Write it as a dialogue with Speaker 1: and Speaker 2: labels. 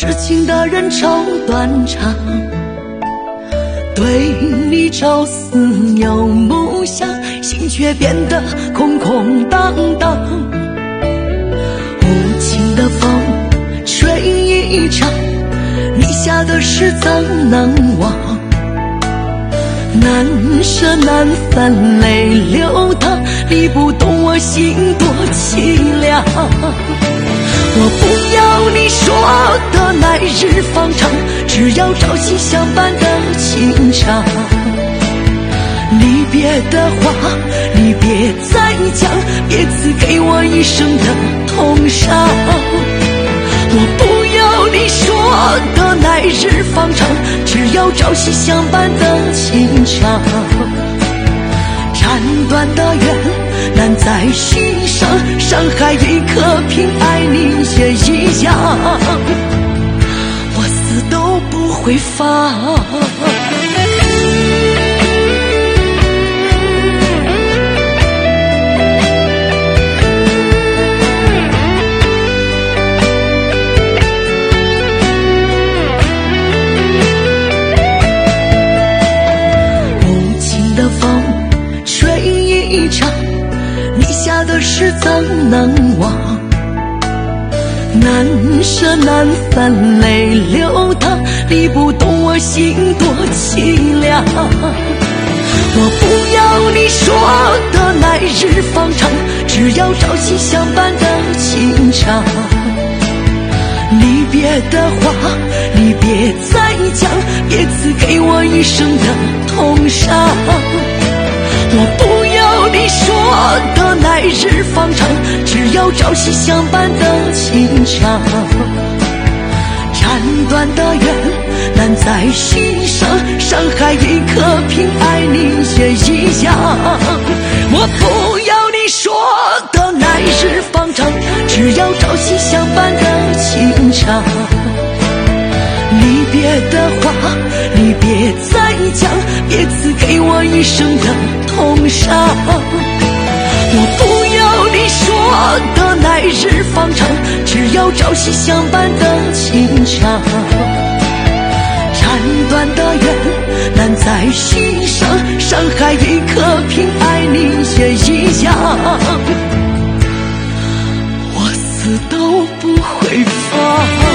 Speaker 1: 痴情的人愁断肠，对你朝思又暮想，心却变得空空荡荡。无情的风吹一场，你下的诗怎能忘？难舍难分泪流淌，你不懂我心多凄凉。我不要你说的来日方长，只要朝夕相伴的情长。离别的话你别再讲，别赐给我一生的痛伤。我不要你说的来日方长，只要朝夕相伴的情长。斩断的缘难再续上，伤害一颗凭爱你也一样，我死都不会放。你下的诗怎能忘？难舍难分泪流淌，你不懂我心多凄凉。我不要你说的来日方长，只要朝夕相伴的情长。离别的话你别再讲，别赐给我一生的痛伤。我不要你说的来日方长，只要朝夕相伴的情长。斩断的缘难再续上，伤害一颗凭爱你也一样。我不要你说的来日方长，只要朝夕相伴的情长。离别的话你别再讲，别赐给我一生的痛伤。我不要你说的来日方长，只要朝夕相伴的情长。斩断的缘难再续上，伤害一颗凭爱你也一样，我死都不会放。